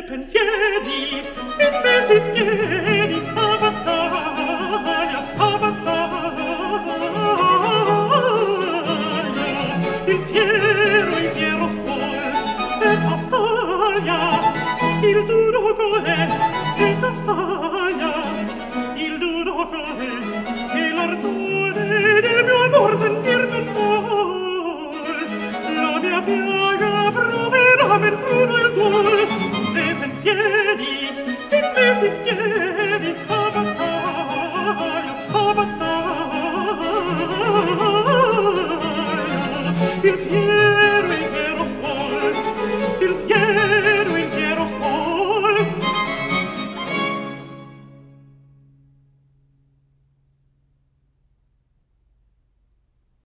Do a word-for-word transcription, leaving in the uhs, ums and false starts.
pensieri in me si schieri a battaglia, a battaglia. Il fiero, il fiero suol e t'assaglia, il duro cuore e t'assaglia, il duro cuore e l'ardore del mio amor sentir non vuol. La mia piaga proverà men crudo il duol, e pensieri in me si schieri a battaglia, a battaglia. Il fiero